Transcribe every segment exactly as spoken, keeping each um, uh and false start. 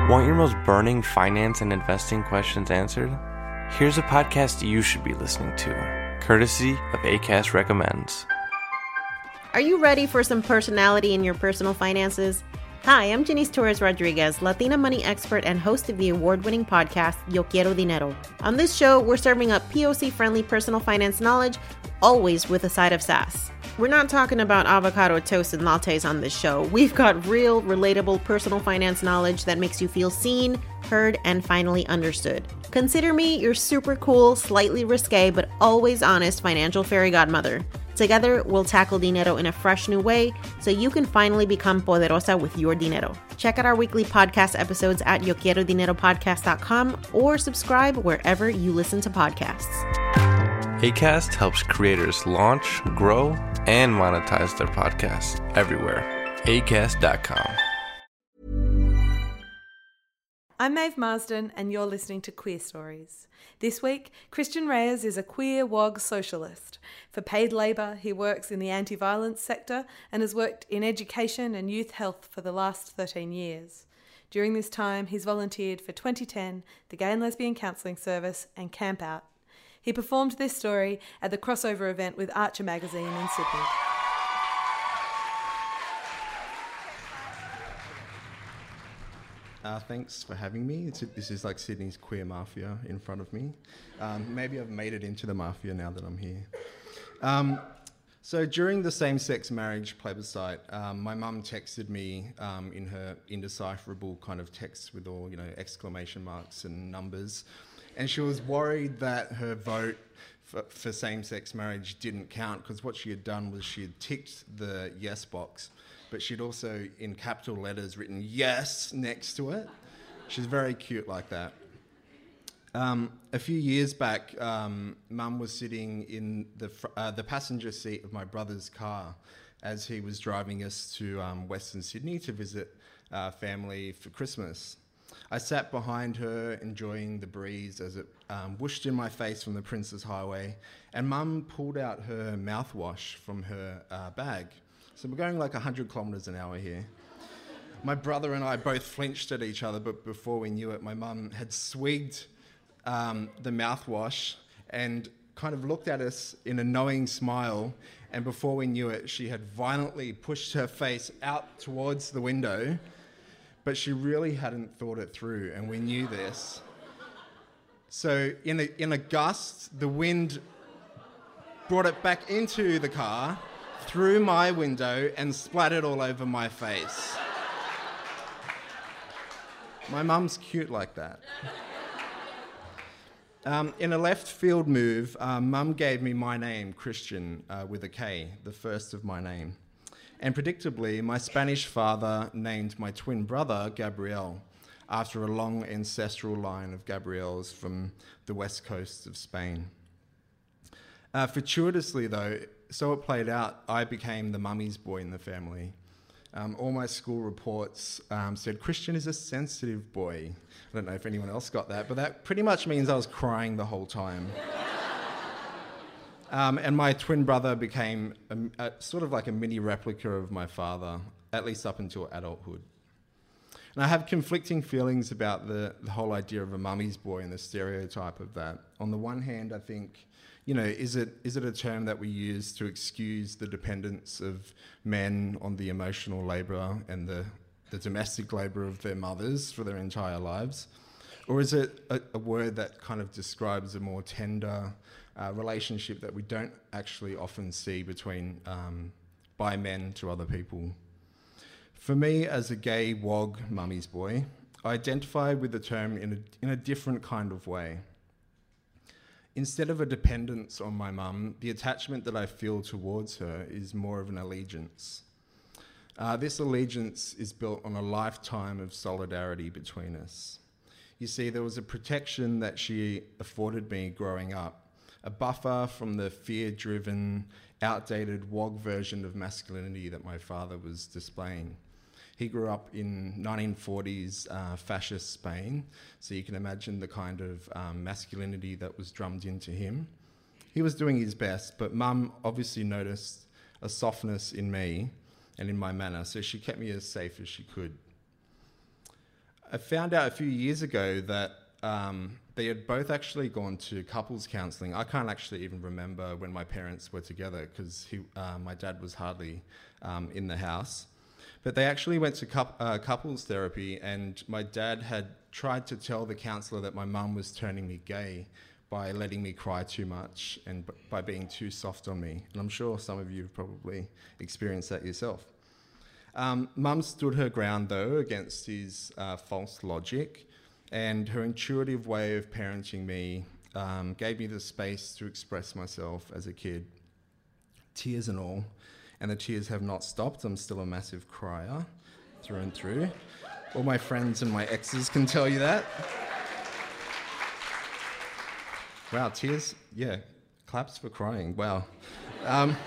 Want your most burning finance and investing questions answered? Here's a podcast you should be listening to, courtesy of Acast Recommends. Are you ready for some personality in your personal finances? Hi, I'm Janice Torres Rodriguez, Latina money expert and host of the award-winning podcast, Yo Quiero Dinero. On this show, we're serving up P O C-friendly personal finance knowledge, always with a side of sass. We're not talking about avocado toast and lattes on this show. We've got real, relatable personal finance knowledge that makes you feel seen, heard, and finally understood. Consider me your super cool, slightly risque, but always honest financial fairy godmother. Together, we'll tackle dinero in a fresh new way so you can finally become poderosa with your dinero. Check out our weekly podcast episodes at yo quiero dinero podcast dot com or subscribe wherever you listen to podcasts. Acast helps creators launch, grow, and monetize their podcasts everywhere. acast dot com. I'm Maeve Marsden, and you're listening to Queer Stories. This week, Christian Reyes is a queer W O G socialist. For paid labour, he works in the anti-violence sector and has worked in education and youth health for the last thirteen years. During this time, he's volunteered for twenty ten, the Gay and Lesbian Counselling Service, and Camp Out. He performed this story at the crossover event with Archer magazine in Sydney. Uh, thanks for having me. It's, this is like Sydney's queer mafia in front of me. Um, maybe I've made it into the mafia now that I'm here. Um, so during the same-sex marriage plebiscite, um, my mum texted me um, in her indecipherable kind of text with all, you know, exclamation marks and numbers. And she was worried that her vote for, for same-sex marriage didn't count because what she had done was she had ticked the yes box, but she'd also, in capital letters, written yes next to it. She's very cute like that. Um, a few years back, um, Mum was sitting in the fr- uh, the passenger seat of my brother's car as he was driving us to um, Western Sydney to visit uh, family for Christmas. I sat behind her, enjoying the breeze as it um, whooshed in my face from the Princes Highway, and Mum pulled out her mouthwash from her uh, bag. So we're going like one hundred kilometres an hour here. My brother and I both flinched at each other, but before we knew it, my mum had swigged um, the mouthwash and kind of looked at us in a knowing smile, and before we knew it, she had violently pushed her face out towards the window, but she really hadn't thought it through, and we knew this. So in a, in a gust, the wind brought it back into the car, through my window, and splattered all over my face. My mum's cute like that. Um, in a left field move, um, Mum gave me my name, Christian, uh, with a K, the first of my name. And predictably, my Spanish father named my twin brother Gabriel, after a long ancestral line of Gabriels from the west coast of Spain. Uh, fortuitously, though, so it played out, I became the mummy's boy in the family. Um, all my school reports um, said, Christian is a sensitive boy. I don't know if anyone else got that, but that pretty much means I was crying the whole time. um, and my twin brother became a, a, sort of like a mini replica of my father, at least up until adulthood. And I have conflicting feelings about the, the whole idea of a mummy's boy and the stereotype of that. On the one hand, I think, you know, is it is it a term that we use to excuse the dependence of men on the emotional labour and the, the domestic labour of their mothers for their entire lives? Or is it a, a word that kind of describes a more tender uh, relationship that we don't actually often see between um, by men to other people? For me, as a gay W O G mummy's boy, I identify with the term in a, in a different kind of way. Instead of a dependence on my mum, the attachment that I feel towards her is more of an allegiance. Uh, this allegiance is built on a lifetime of solidarity between us. You see, there was a protection that she afforded me growing up, a buffer from the fear-driven, outdated W O G version of masculinity that my father was displaying. He grew up in nineteen forties uh, fascist Spain, so you can imagine the kind of um, masculinity that was drummed into him. He was doing his best, but Mum obviously noticed a softness in me and in my manner, so she kept me as safe as she could. I found out a few years ago that um, they had both actually gone to couples counselling. I can't actually even remember when my parents were together because uh, my dad was hardly um, in the house. But they actually went to cu- uh, couples therapy, and my dad had tried to tell the counsellor that my mum was turning me gay by letting me cry too much and b- by being too soft on me. And I'm sure some of you have probably experienced that yourself. Um, Mum stood her ground, though, against his uh, false logic, and her intuitive way of parenting me um, gave me the space to express myself as a kid, tears and all. And the tears have not stopped. I'm still a massive crier, through and through. All my friends and my exes can tell you that. Wow, tears, yeah, claps for crying, wow. Um,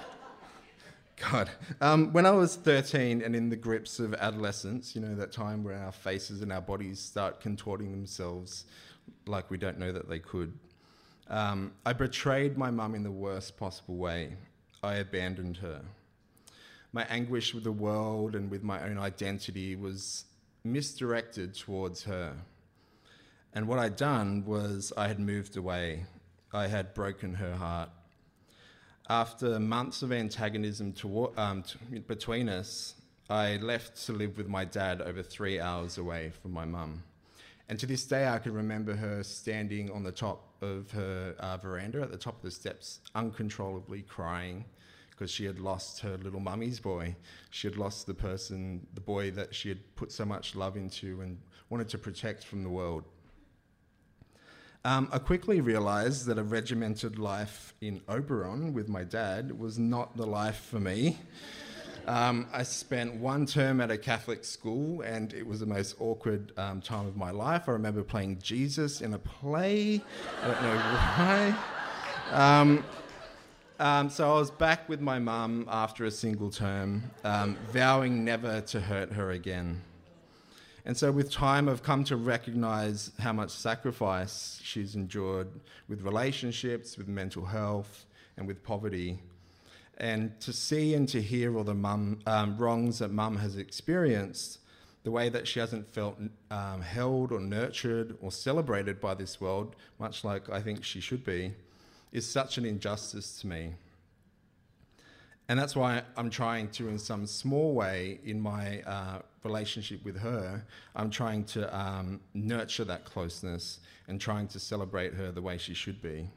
God. Um, when I was thirteen and in the grips of adolescence, you know, that time where our faces and our bodies start contorting themselves like we don't know that they could, um, I betrayed my mum in the worst possible way. I abandoned her. My anguish with the world and with my own identity was misdirected towards her. And what I'd done was I had moved away. I had broken her heart. After months of antagonism to, um, to, between us, I left to live with my dad over three hours away from my mum. And to this day, I can remember her standing on the top of her uh, veranda at the top of the steps, uncontrollably crying because she had lost her little mummy's boy. She had lost the person, the boy that she had put so much love into and wanted to protect from the world. Um, I quickly realised that a regimented life in Oberon with my dad was not the life for me. Um, I spent one term at a Catholic school and it was the most awkward um, time of my life. I remember playing Jesus in a play. I don't know why. Um, um, so I was back with my mum after a single term, um, vowing never to hurt her again. And so with time, I've come to recognise how much sacrifice she's endured with relationships, with mental health, and with poverty. And to see and to hear all the mum, um, wrongs that mum has experienced, the way that she hasn't felt um, held or nurtured or celebrated by this world, much like I think she should be, is such an injustice to me. And that's why I'm trying to, in some small way, in my uh, relationship with her, I'm trying to um, nurture that closeness and trying to celebrate her the way she should be.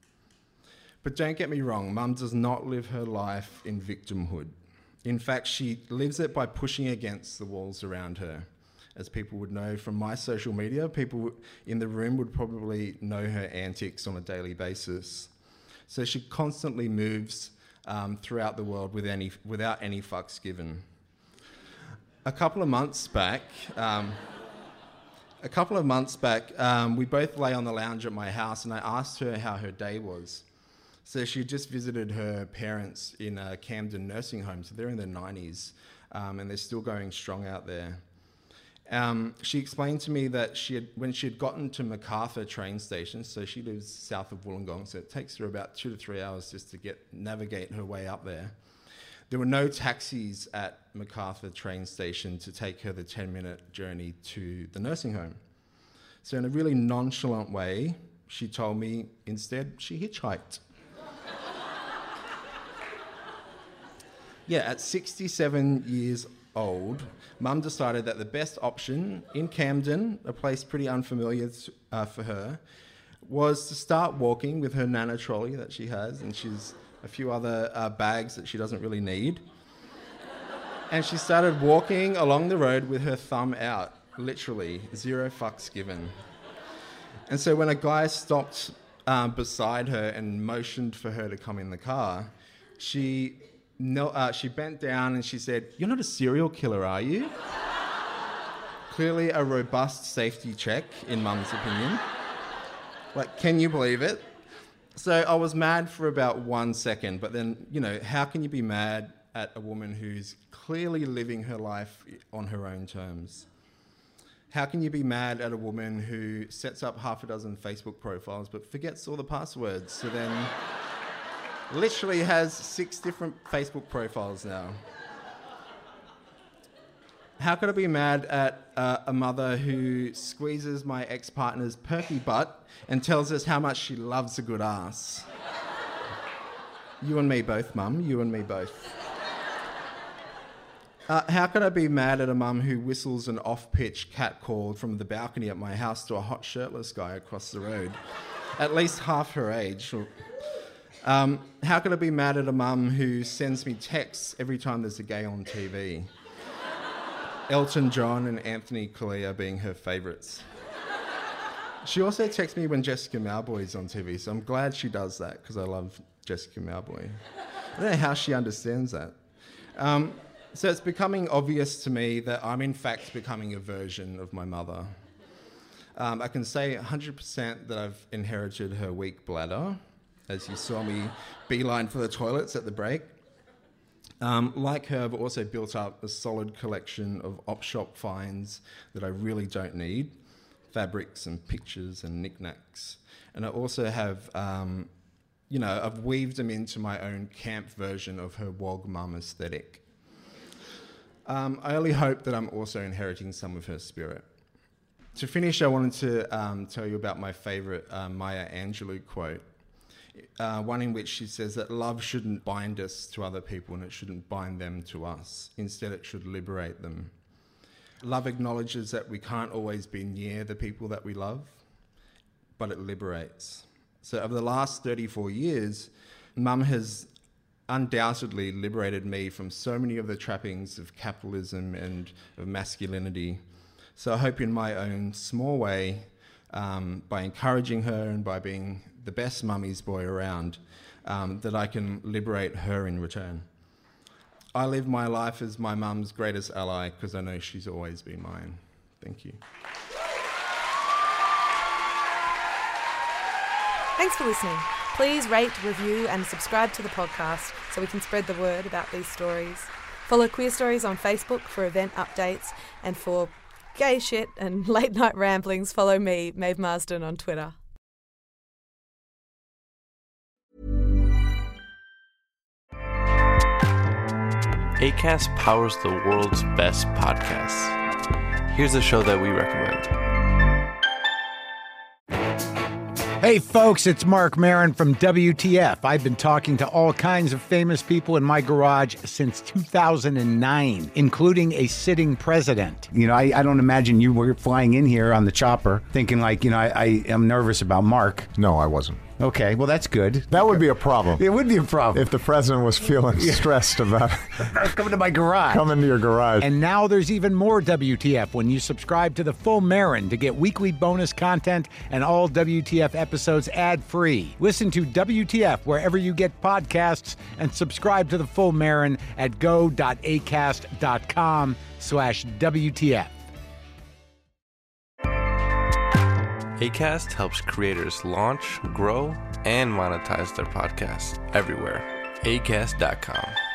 But don't get me wrong, Mum does not live her life in victimhood. In fact, she lives it by pushing against the walls around her. As people would know from my social media, people in the room would probably know her antics on a daily basis. So she constantly moves um, throughout the world with any, without any fucks given. A couple of months back, um, a couple of months back, um, we both lay on the lounge at my house and I asked her how her day was. So she just visited her parents in a Camden nursing home. So they're in their nineties um, and they're still going strong out there. Um, she explained to me that she had, when she had gotten to Macarthur train station, so she lives south of Wollongong, so it takes her about two to three hours just to get navigate her way up there. There were no taxis at Macarthur train station to take her the ten-minute journey to the nursing home. So in a really nonchalant way, she told me instead she hitchhiked. Yeah, at sixty-seven years old, Mum decided that the best option in Camden, a place pretty unfamiliar uh, for her, was to start walking with her Nana trolley that she has, and she's a few other uh, bags that she doesn't really need. And she started walking along the road with her thumb out, literally, zero fucks given. And so when a guy stopped um, beside her and motioned for her to come in the car, she... No, uh, she bent down and she said, "You're not a serial killer, are you?" Clearly a robust safety check, in Mum's opinion. Like, can you believe it? So I was mad for about one second, but then, you know, how can you be mad at a woman who's clearly living her life on her own terms? How can you be mad at a woman who sets up half a dozen Facebook profiles but forgets all the passwords, so then... literally has six different Facebook profiles now. How could I be mad at uh, a mother who squeezes my ex-partner's perky butt and tells us how much she loves a good ass? You and me both, Mum. You and me both. Uh, how could I be mad at a mum who whistles an off-pitch cat call from the balcony at my house to a hot shirtless guy across the road, at least half her age? Um, how could I be mad at a mum who sends me texts every time there's a gay on T V? Elton John and Anthony Colea being her favourites. She also texts me when Jessica Mauboy's on T V, so I'm glad she does that because I love Jessica Mauboy. I don't know how she understands that. Um, so it's becoming obvious to me that I'm in fact becoming a version of my mother. Um, I can say one hundred percent that I've inherited her weak bladder, as you saw me beeline for the toilets at the break. Um, like her, I've also built up a solid collection of op-shop finds that I really don't need, fabrics and pictures and knickknacks. And I also have, um, you know, I've weaved them into my own camp version of her wog mum aesthetic. Um, I only hope that I'm also inheriting some of her spirit. To finish, I wanted to um, tell you about my favourite uh, Maya Angelou quote. Uh, one in which she says that love shouldn't bind us to other people and it shouldn't bind them to us. Instead, it should liberate them. Love acknowledges that we can't always be near the people that we love, but it liberates. So over the last thirty-four years, Mum has undoubtedly liberated me from so many of the trappings of capitalism and of masculinity. So I hope in my own small way, um, by encouraging her and by being the best mummy's boy around, um, that I can liberate her in return. I live my life as my mum's greatest ally because I know she's always been mine. Thank you. Thanks for listening. Please rate, review and subscribe to the podcast so we can spread the word about these stories. Follow Queer Stories on Facebook for event updates, and for gay shit and late night ramblings, follow me, Maeve Marsden, on Twitter. Acast powers the world's best podcasts. Here's a show that we recommend. Hey folks, it's Mark Maron from W T F. I've been talking to all kinds of famous people in my garage since two thousand nine, including a sitting president. You know, I, I don't imagine you were flying in here on the chopper thinking like, you know, I, I am nervous about Mark. No, I wasn't. Okay, well, that's good. That would be a problem. It would be a problem. If the president was feeling stressed about coming to my garage. Coming to your garage. And now there's even more W T F when you subscribe to the Full Marin to get weekly bonus content and all W T F episodes ad-free. Listen to W T F wherever you get podcasts and subscribe to the Full Marin at go.acast.com slash WTF. Acast helps creators launch, grow, and monetize their podcasts everywhere. acast dot com.